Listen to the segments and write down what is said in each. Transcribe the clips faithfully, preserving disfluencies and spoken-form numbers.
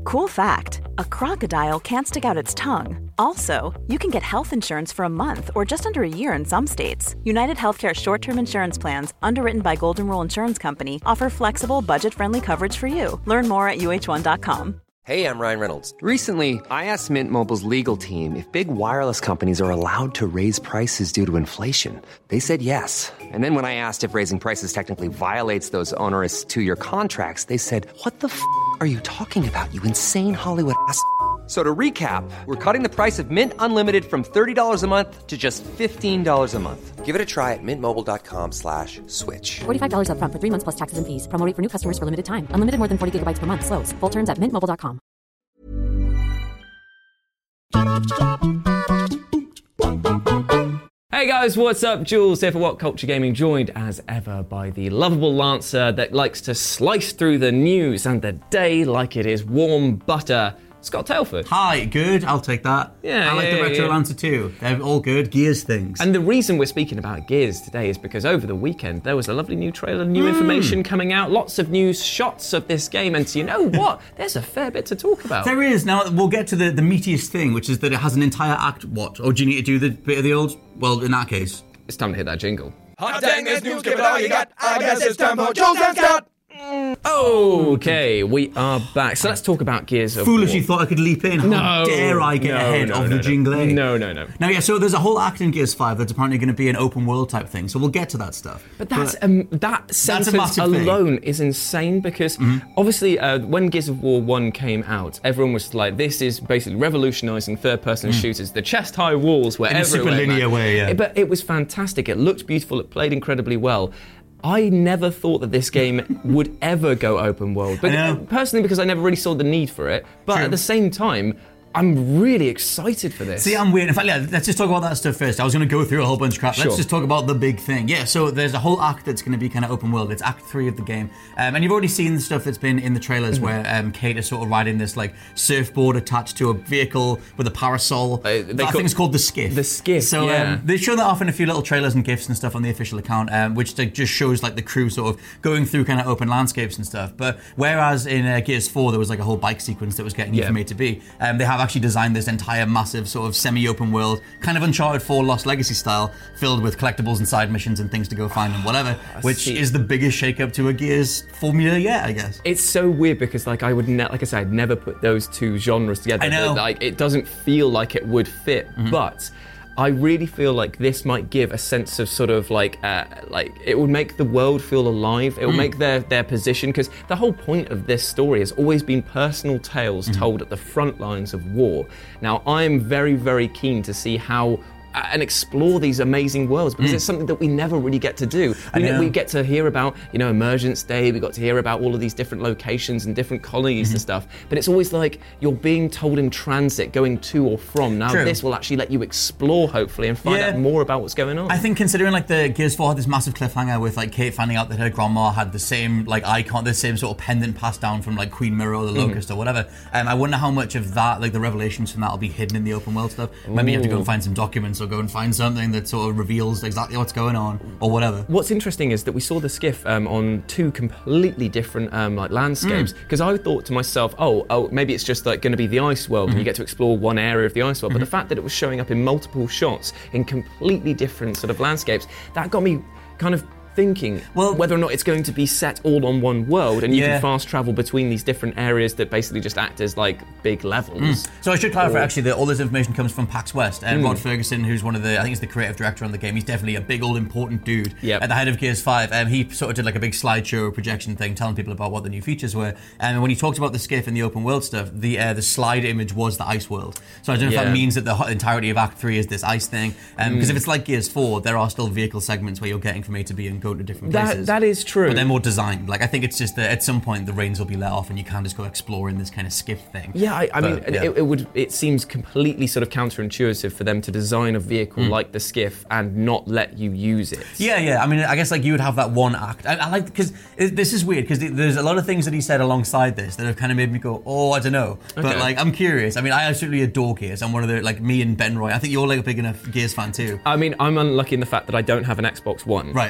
Cool fact, a crocodile can't stick out its tongue. Also, you can get health insurance for a month or just under a year in some states. United Healthcare short-term insurance plans, underwritten by Golden Rule Insurance Company, offer flexible, budget-friendly coverage for you. Learn more at U H one dot com. Hey, I'm Ryan Reynolds. Recently, I asked Mint Mobile's legal team if big wireless companies are allowed to raise prices due to inflation. They said yes. And then when I asked if raising prices technically violates those onerous two-year contracts, they said, what the f*** are you talking about, you insane Hollywood ass f- So to recap, we're cutting the price of Mint Unlimited from thirty dollars a month to just fifteen dollars a month. Give it a try at mintmobile.com slash switch. forty-five dollars up front for three months plus taxes and fees. Promo rate for new customers for limited time. Unlimited more than forty gigabytes per month. Slows full terms at mint mobile dot com. Hey guys, what's up? Jules here for What Culture Gaming, joined as ever by the lovable Lancer that likes to slice through the news and the day like it is warm butter. Scott Tailford. Hi, good, I'll take that. Yeah, I like yeah, the Retro yeah. Lancer too. They're all good, Gears things. And the reason we're speaking about Gears today is because over the weekend there was a lovely new trailer, new mm. information coming out, lots of new shots of this game, and you know what? There's a fair bit to talk about. There is. Now, we'll get to the, the meatiest thing, which is that it has an entire act, what? Or do you need to do the bit of the old? Well, in that case. It's time to hit that jingle. Hot dang, this news, give it all you got. I guess it's time for Jules and Scott. Okay, we are back. So let's talk about Gears of Foolishly War. thought I could leap in. How No, dare I get no, ahead no, of no, the jingle? no. no, no, no. Now, yeah, so there's a whole act in Gears five that's apparently going to be an open world type thing, so we'll get to that stuff. But that's but um, that sentence that's alone thing. is insane because mm-hmm. obviously uh, when Gears of War one came out, everyone was like, this is basically revolutionising third-person mm. shooters. The chest-high walls were in everywhere. In a super linear man. way, yeah. But it was fantastic. It looked beautiful. It played incredibly well. I never thought that this game would ever go open world, but personally because I never really saw the need for it. But True. At the same time, I'm really excited for this. See, I'm weird. In fact, yeah, let's just talk about that stuff first. I was going to go through a whole bunch of crap. Sure. Let's just talk about the big thing. Yeah, so there's a whole act that's going to be kind of open world. It's Act three of the game. Um, and you've already seen the stuff that's been in the trailers mm-hmm. where um, Kate is sort of riding this like surfboard attached to a vehicle with a parasol. Uh, I think it's called the Skiff. The Skiff, So yeah. um, they show that off in a few little trailers and GIFs and stuff on the official account, um, which like, just shows like the crew sort of going through kind of open landscapes and stuff. But whereas in uh, Gears four there was like a whole bike sequence that was getting you yeah. from A to B, um, they have actually designed this entire massive sort of semi-open world, kind of Uncharted four Lost Legacy style, filled with collectibles and side missions and things to go find and whatever, which See. is the biggest shake-up to a Gears formula yet, I guess. It's so weird because like I would, ne- like I said, I'd never put those two genres together. I know. Like it doesn't feel like it would fit, mm-hmm. but I really feel like this might give a sense of sort of like, uh, like it would make the world feel alive. It will mm. make their, their position, because the whole point of this story has always been personal tales mm. told at the front lines of war. Now, I'm very, very keen to see how and explore these amazing worlds, because mm. it's something that we never really get to do. We, we get to hear about, you know, Emergence Day, we got to hear about all of these different locations and different colonies mm-hmm. and stuff, but it's always like you're being told in transit, going to or from. Now True. This will actually let you explore, hopefully, and find yeah. out more about what's going on. I think considering like the Gears four had this massive cliffhanger with like Kate finding out that her grandma had the same like icon, the same sort of pendant passed down from like Queen Mirror or the Locust mm. or whatever. Um, I wonder how much of that, like the revelations from that will be hidden in the open world stuff. Ooh. Maybe you have to go and find some documents or go and find something that sort of reveals exactly what's going on or whatever. What's interesting is that we saw the Skiff um, on two completely different um, like landscapes, because mm. I thought to myself, oh, oh, maybe it's just like going to be the ice world mm-hmm. and you get to explore one area of the ice world. Mm-hmm. But the fact that it was showing up in multiple shots in completely different sort of landscapes, that got me kind of thinking well, whether or not it's going to be set all on one world and you yeah. can fast travel between these different areas that basically just act as like big levels. Mm. So I should clarify or, actually that all this information comes from PAX West and mm. Rod Ferguson, who's one of the, I think he's the creative director on the game. He's definitely a big old important dude yep. at the head of Gears five. Um, he sort of did like a big slideshow projection thing telling people about what the new features were. And when he talked about the Skiff and the open world stuff, the uh, the slide image was the ice world. So I don't know yeah. if that means that the entirety of Act three is this ice thing. Because um, mm. if it's like Gears four, there are still vehicle segments where you're getting from A to B and going to different that, places. That is true. But they're more designed. Like, I think it's just that at some point the reins will be let off and you can just go explore in this kind of Skiff thing. Yeah, I, I but, mean, yeah. It, it would. It seems completely sort of counterintuitive for them to design a vehicle mm. like the Skiff and not let you use it. Yeah, yeah. I mean, I guess like you would have that one act. I, I like, because this is weird, because there's a lot of things that he said alongside this that have kind of made me go, oh, I don't know. Okay. But like, I'm curious. I mean, I absolutely adore Gears. I'm one of the, like, me and Ben Roy. I think you're like a big enough Gears fan too. I mean, I'm unlucky in the fact that I don't have an Xbox One. Right. But I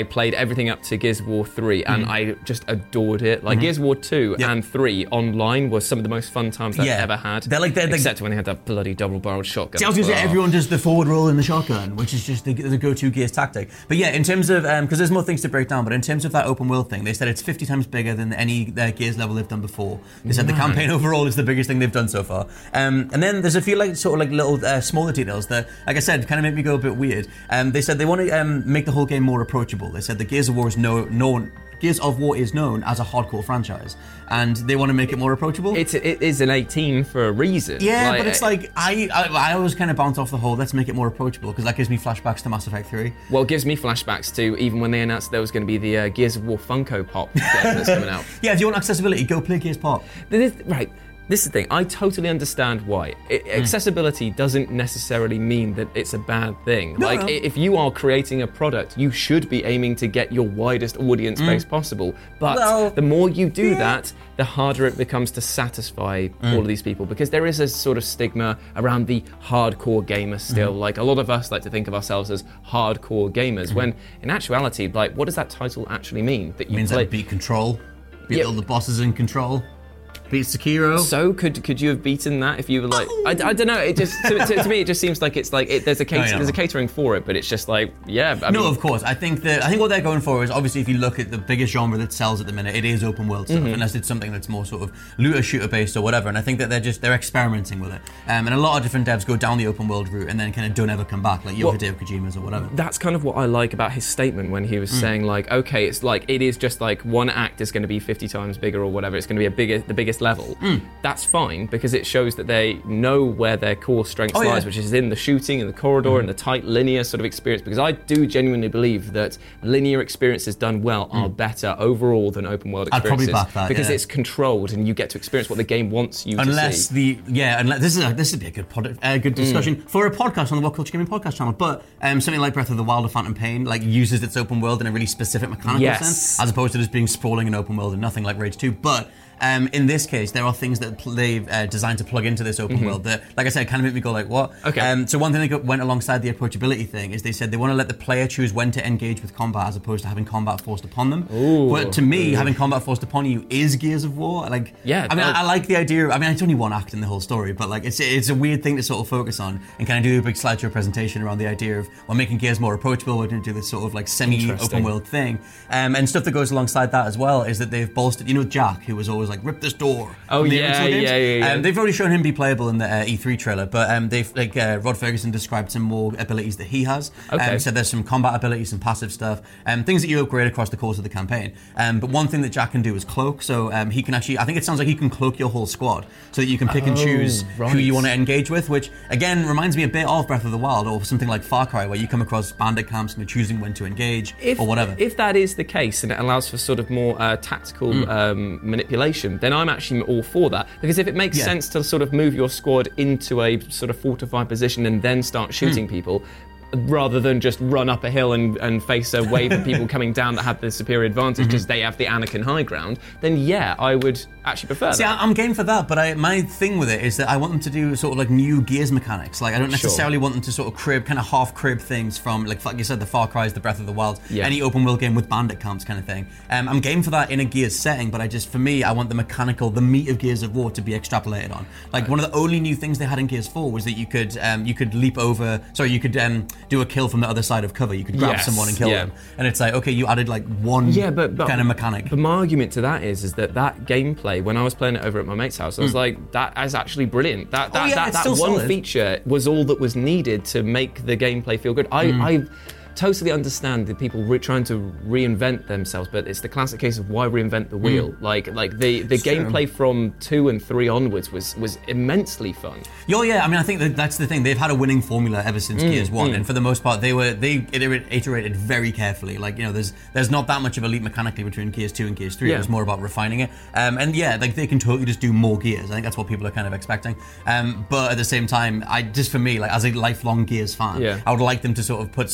I played everything up to Gears of War three, and mm. I just adored it. Like, mm-hmm. Gears of War two yep. and three online was some of the most fun times I've yeah. ever had. They're like, they're, except they're, when they had that bloody double-barreled shotgun. See, I was going to say, everyone does the forward roll in the shotgun, which is just the, the go-to Gears tactic. But yeah, in terms of, because um, there's more things to break down, but in terms of that open world thing, they said it's fifty times bigger than any uh, Gears level they've done before. They said Man. the campaign overall is the biggest thing they've done so far. Um, and then there's a few like sort of like little uh, smaller details that, like I said, kind of make me go a bit weird. Um, they said they want to um, make the whole game more approachable. They said the Gears of War is no, known Gears of War is known as a hardcore franchise, and they want to make it more approachable. It's it is an eighteen for a reason. Yeah, like, but it's like I, I I always kind of bounce off the whole. Let's make it more approachable because that gives me flashbacks to Mass Effect three. Well, it gives me flashbacks to even when they announced there was going to be the uh, Gears of War Funko Pop that's coming out. Yeah, if you want accessibility, go play Gears Pop. This, right. This is the thing, I totally understand why. It, mm. Accessibility doesn't necessarily mean that it's a bad thing. No, like, no. if you are creating a product, you should be aiming to get your widest audience mm. base possible. But well, the more you do yeah. that, the harder it becomes to satisfy mm. all of these people. Because there is a sort of stigma around the hardcore gamer still. Mm. Like, a lot of us like to think of ourselves as hardcore gamers, mm. when in actuality, like, what does that title actually mean? That you it means play- that beat Control, beat yeah. all the bosses in Control. Beat Sekiro. So could could you have beaten that if you were like I, I don't know. It just to, to, to me it just seems like it's like it, there's a cater, no, there's a catering for it, but it's just like yeah. I no, mean, of course. I think that I think what they're going for is obviously if you look at the biggest genre that sells at the minute, it is open world stuff, mm-hmm. unless it's something that's more sort of looter shooter based or whatever. And I think that they're just they're experimenting with it. Um, and a lot of different devs go down the open world route and then kind of don't ever come back, like your Hideo Kojima's or whatever. That's kind of what I like about his statement when he was mm. saying like, okay, it's like it is just like one act is going to be fifty times bigger or whatever. It's going to be a bigger the biggest level. Mm. That's fine because it shows that they know where their core strength oh, lies, yeah. which is in the shooting, in the corridor, mm. and the tight linear sort of experience. Because I do genuinely believe that linear experiences done well mm. are better overall than open world experiences. I'd probably back that, because yeah. it's controlled and you get to experience what the game wants you unless to see. Unless the yeah, unless this is a, this would be a good pod, uh, good discussion mm. for a podcast on the What Culture Gaming podcast channel. But um, something like Breath of the Wild or Phantom Pain like uses its open world in a really specific mechanical yes. sense, as opposed to just being sprawling in open world and nothing like Rage two. But Um, in this case, there are things that they've uh, designed to plug into this open mm-hmm. world that, like I said, kind of make me go like, what? Okay. Um, so one thing that went alongside the approachability thing is they said they want to let the player choose when to engage with combat as opposed to having combat forced upon them. Ooh. But to me, Ooh. having combat forced upon you is Gears of War. Like, yeah. I mean, I, I like the idea. Of, I mean, it's only one act in the whole story, but like, it's it's a weird thing to sort of focus on and kind of do a big slideshow presentation around the idea of well, making Gears more approachable. We're going to do this sort of like semi-open world thing, um, and stuff that goes alongside that as well is that they've bolstered. You know, Jack, who was always like, "Rip this door." Oh yeah, yeah, yeah, yeah. Um, they've already shown him be playable in the uh, E three trailer, but um, they've like uh, Rod Ferguson described some more abilities that he has. Okay. Um, so there's some combat abilities, some passive stuff, um, things that you upgrade across the course of the campaign. Um, but one thing that Jack can do is cloak. So um, he can actually, I think it sounds like he can cloak your whole squad, so that you can pick oh, and choose right. who you want to engage with. Which again reminds me a bit of Breath of the Wild or something like Far Cry, where you come across bandit camps and you're choosing when to engage if, or whatever. If that is the case and it allows for sort of more uh, tactical mm. um, manipulation, then I'm actually all for that. Because if it makes yeah. sense to sort of move your squad into a sort of fortified position and then start shooting mm. people, rather than just run up a hill and, and face a wave of people coming down that have the superior advantage because mm-hmm. they have the Anakin high ground, then yeah, I would actually prefer See, that. I'm game for that, but I, my thing with it is that I want them to do sort of like new Gears mechanics. Like I don't necessarily sure. want them to sort of crib, kind of half crib things from, like, like you said, the Far Cry's, the Breath of the Wild, yeah. any open world game with bandit camps kind of thing. Um, I'm game for that in a Gears setting, but I just, for me, I want the mechanical, the meat of Gears of War to be extrapolated on. Like one of the only new things they had in Gears four was that you could um, you could leap over, sorry, you could um, do a kill from the other side of cover. You could grab yes, someone and kill yeah. them. And it's like, okay, you added like one yeah, but, but, kind of mechanic. But my argument to that is is that that gameplay, when I was playing it over at my mate's house, I was mm. like, that is actually brilliant. That that, oh, yeah, that, that one solid. feature was all that was needed to make the gameplay feel good. I, mm. I totally understand the people re- trying to reinvent themselves, but it's the classic case of why reinvent the wheel. Mm. Like, like the, the gameplay true. from two and three onwards was was immensely fun. Oh yeah, I mean, I think that that's the thing. They've had a winning formula ever since mm. Gears One, mm. and for the most part, they were they iterated very carefully. Like, you know, there's there's not that much of a leap mechanically between Gears Two and Gears Three. Yeah. It was more about refining it. Um, and yeah, like they can totally just do more Gears. I think that's what people are kind of expecting. Um, but at the same time, I just for me, like as a lifelong Gears fan, yeah. I would like them to sort of put something in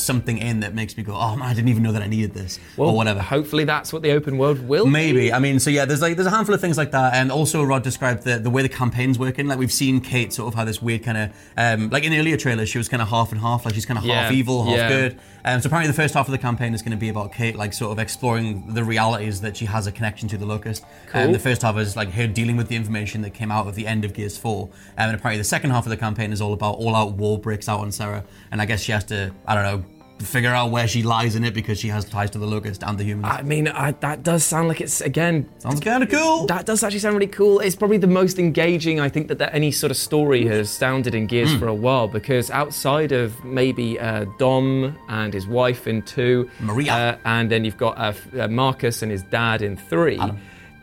in that makes me go, oh man, I didn't even know that I needed this, well, or whatever. Hopefully that's what the open world will Maybe. be. I mean, so yeah, there's like there's a handful of things like that, and also Rod described the, the way the campaign's working. Like we've seen Kate sort of have this weird kind of, um, like in earlier trailers, she was kind of half and half, like she's kind of yeah. half evil, half yeah. good. Um, so apparently the first half of the campaign is going to be about Kate, like sort of exploring the realities that she has a connection to the Locust. Cool. And the first half is like her dealing with the information that came out of the end of Gears four. Um, and apparently the second half of the campaign is all about all-out war breaks out on Serra, and I guess she has to, I don't know, figure out where she lies in it because she has ties to the Locust and the humans. I mean, I, that does sound like it's, again... Sounds kind of cool. That does actually sound really cool. It's probably the most engaging, I think, that, that any sort of story has sounded in Gears mm. for a while, because outside of maybe uh, Dom and his wife in two... Maria. Uh, and then you've got uh, uh, Marcus and his dad in three... Adam.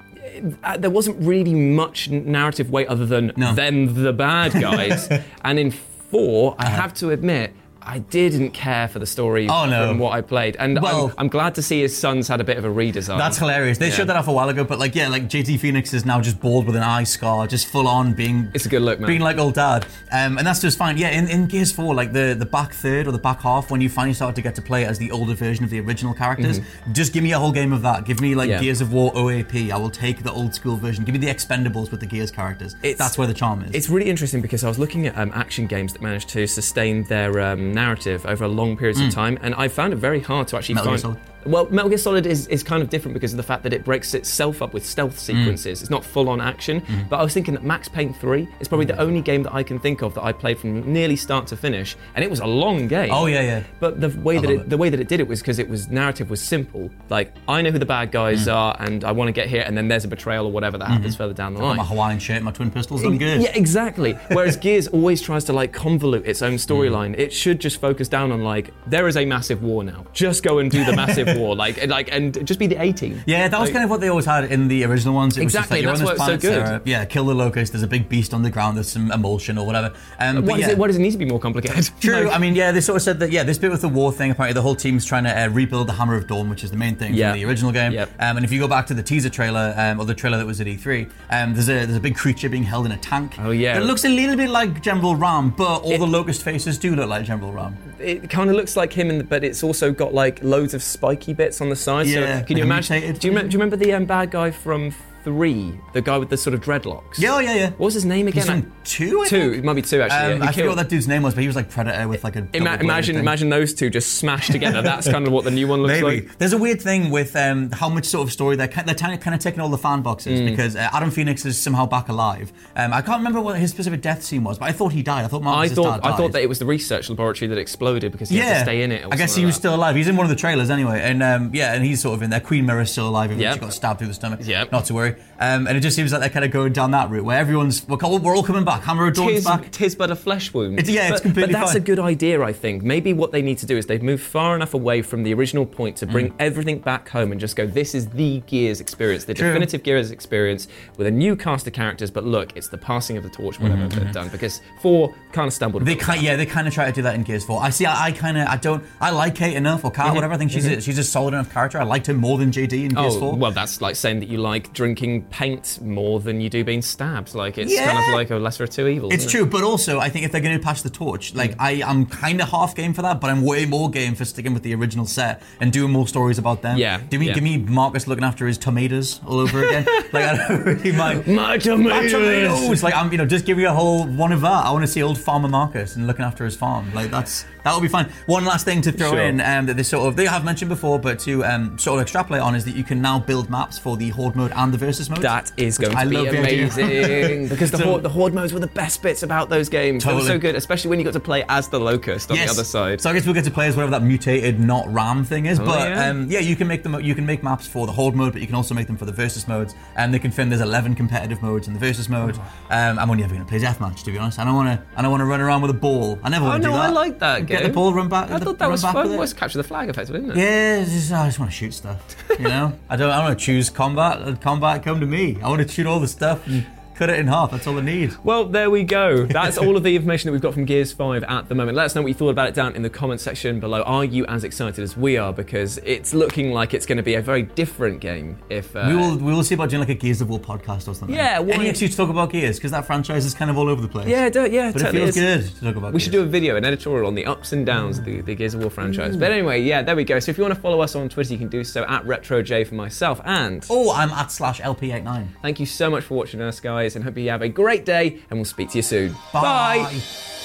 Uh, there wasn't really much narrative weight other than no. them, the bad guys. And in four, I have to admit, I didn't care for the story oh, no. from what I played. And well, I'm, I'm glad to see his son's had a bit of a redesign. That's hilarious. They yeah. showed that off a while ago, but like, yeah, like J T Phoenix is now just bald with an eye scar, just full on being... It's a good look, man. Being like old dad. Um, and that's just fine. Yeah, in, in Gears four, like the, the back third or the back half, when you finally start to get to play as the older version of the original characters, mm-hmm. just give me a whole game of that. Give me like yeah. Gears of War O A P. I will take the old school version. Give me the Expendables with the Gears characters. It's, that's where the charm is. It's really interesting because I was looking at um, action games that managed to sustain their um, narrative over a long periods mm. of time, and I found it very hard to actually Metal find... Gear Solid. Well, Metal Gear Solid is, is kind of different because of the fact that it breaks itself up with stealth sequences. Mm. It's not full-on action, mm. but I was thinking that Max Payne three is probably the only game that I can think of that I played from nearly start to finish, and it was a long game. Oh, yeah, yeah. But the way I that it, it. the way that it did it was because it was narrative was simple. Like, I know who the bad guys mm. are, and I want to get here, and then there's a betrayal or whatever that happens mm-hmm. further down the line. My Hawaiian shirt, my twin pistols, I'm good. Yeah, exactly. Whereas Gears always tries to, like, convolute its own storyline. Mm. It should just focus down on, like, there is a massive war now. Just go and do the massive war. Like, like, and just be the A-team. Yeah, that was like, kind of what they always had in the original ones. It exactly, was just like, that's why it's so good. Sarah, yeah, kill the Locust, there's a big beast on the ground, there's some emulsion or whatever. Um, why, yeah. does it, why does it need to be more complicated? True, like, I mean, yeah, they sort of said that, yeah, this bit with the war thing, apparently the whole team's trying to uh, rebuild the Hammer of Dawn, which is the main thing yeah. from the original game. Yep. Um, and if you go back to the teaser trailer, um, or the trailer that was at E three, um, there's a there's a big creature being held in a tank. Oh, yeah. It looks a little bit like General Ram, but all it, the Locust faces do look like General Ram. It kind of looks like him, in the, but it's also got like loads of spiky bits on the side. Yeah, so can you imagine? Do you, do you remember the um, bad guy from three? The guy with the sort of dreadlocks? Yeah, oh, yeah, yeah. What was his name again? He's from two, I Two, think? it might be two actually. Um, yeah. I forget what that dude's name was, but he was like Predator with like a Ima- Imagine thing. imagine those two just smashed together. That's kind of what the new one looks Maybe. like. There's a weird thing with um, how much sort of story they're, they're kind of taking all the fan boxes mm. because uh, Adam Phoenix is somehow back alive. Um, I can't remember what his specific death scene was, but I thought he died. I thought Marcus I thought dad died. I thought that it was the research laboratory that exploded because he yeah. had to stay in it. Or I guess he like was that. still alive. He's in one of the trailers anyway, and um, yeah, and he's sort of in there. Queen Mirror's still alive, even though yep. she got stabbed through the stomach. Yep. Not to worry. Um, and it just seems like they're kind of going down that route where everyone's we're, all, we're all coming back. Hammer of Dawn's tis, back. Tis but a flesh wound. It's, yeah, but, it's completely But that's fine. a good idea, I think. Maybe what they need to do is they've moved far enough away from the original point to bring mm. everything back home and just go, this is the Gears experience, the True. definitive Gears experience with a new cast of characters, but look, it's the passing of the torch, whatever mm-hmm. they've done, because four kind of stumbled. They kind, yeah, they kind of try to do that in Gears four. I see, I, I kind of, I don't, I like Kate enough, or Kat, mm-hmm. whatever, I think she's, mm-hmm. a, she's a solid enough character. I liked her more than J D in Gears oh, four. Well, that's like saying that you like drinking paint more than you do being stabbed. Like, it's yeah. kind of like a lesser of two evils. It's true, it? But also, I think if they're going to pass the torch, like, mm. I, I'm kind of half game for that, but I'm way more game for sticking with the original set and doing more stories about them. Yeah. Give me, yeah. give me Marcus looking after his tomatoes all over again. Like, I don't really mind. My tomatoes! My tomatoes! Like, I'm, you know, just give me a whole one of that. I want to see old farmer Marcus and looking after his farm. Like, that's, that would be fine. One last thing to throw sure. in um, that they sort of, they have mentioned before, but to um, sort of extrapolate on is that you can now build maps for the Horde mode and the Versus mode. That is going to I be amazing. Because the, so, Horde, the Horde modes were the best bits about those games. Totally. They were so good, especially when you got to play as the Locust on yes. the other side. So I guess we'll get to play as whatever that mutated, not RAM thing is. Oh, but yeah. Um, yeah, you can make them. You can make maps for the Horde mode, but you can also make them for the Versus modes. And they confirm there's eleven competitive modes in the Versus mode. Um, I'm only ever going to play Deathmatch, to be honest. I don't want to. I don't want to run around with a ball. I never want to oh, do no, that. I like that Get game. the ball, run back. I the, thought that was fun. It was it. capture the flag, effectively, isn't it? Yeah, it's just, I just want to shoot stuff. You know, I don't. I don't want to choose combat. Let combat come to me. I want to shoot all the stuff and Cut it in half, that's all I need. Well, there we go. That's all of the information that we've got from Gears five at the moment. Let us know what you thought about it down in the comments section below. Are you as excited as we are? Because it's looking like it's going to be a very different game. If uh, we will, we will see about doing like a Gears of War podcast or something. Yeah, why... any excuse to talk about Gears, because that franchise is kind of all over the place. Yeah, do, yeah, but totally it feels is. good to talk about. We Gears. should do a video, an editorial on the ups and downs of the, the Gears of War franchise. Mm. But anyway, yeah, there we go. So if you want to follow us on Twitter, you can do so at RetroJ for myself and. Oh, I'm at slash L P eighty-nine. Thank you so much for watching us, guys, and hope you have a great day, and we'll speak to you soon. Bye. Bye.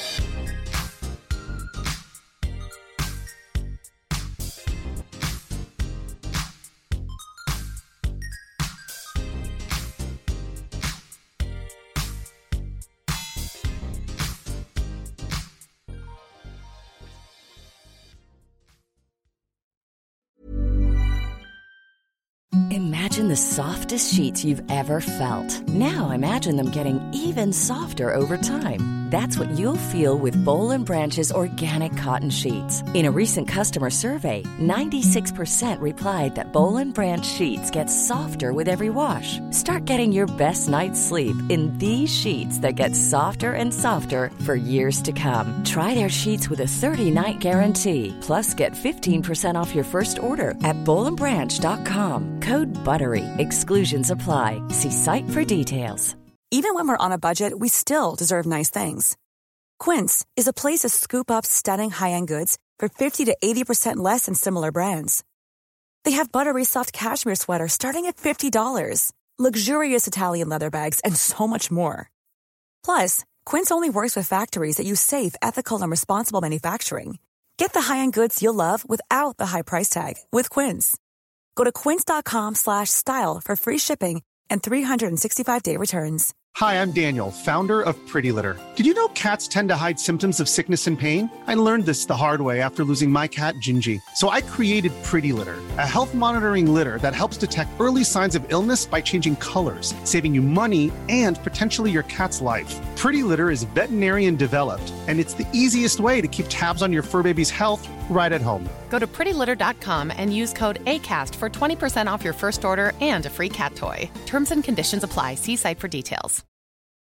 Imagine the softest sheets you've ever felt. Now imagine them getting even softer over time. That's what you'll feel with Boll and Branch's organic cotton sheets. In a recent customer survey, ninety-six percent replied that Boll and Branch sheets get softer with every wash. Start getting your best night's sleep in these sheets that get softer and softer for years to come. Try their sheets with a thirty-night guarantee. Plus, get fifteen percent off your first order at boll and branch dot com. Code BUTTERY. Exclusions apply. See site for details. Even when we're on a budget, we still deserve nice things. Quince is a place to scoop up stunning high-end goods for fifty to eighty percent less than similar brands. They have buttery soft cashmere sweaters starting at fifty dollars, luxurious Italian leather bags, and so much more. Plus, Quince only works with factories that use safe, ethical, and responsible manufacturing. Get the high-end goods you'll love without the high price tag with Quince. Go to quince.com slash style for free shipping and three sixty-five day returns. Hi, I'm Daniel, founder of Pretty Litter. Did you know cats tend to hide symptoms of sickness and pain? I learned this the hard way after losing my cat, Gingy. So I created Pretty Litter, a health monitoring litter that helps detect early signs of illness by changing colors, saving you money and potentially your cat's life. Pretty Litter is veterinarian developed, and it's the easiest way to keep tabs on your fur baby's health right at home. Go to pretty litter dot com and use code ACAST for twenty percent off your first order and a free cat toy. Terms and conditions apply. See site for details.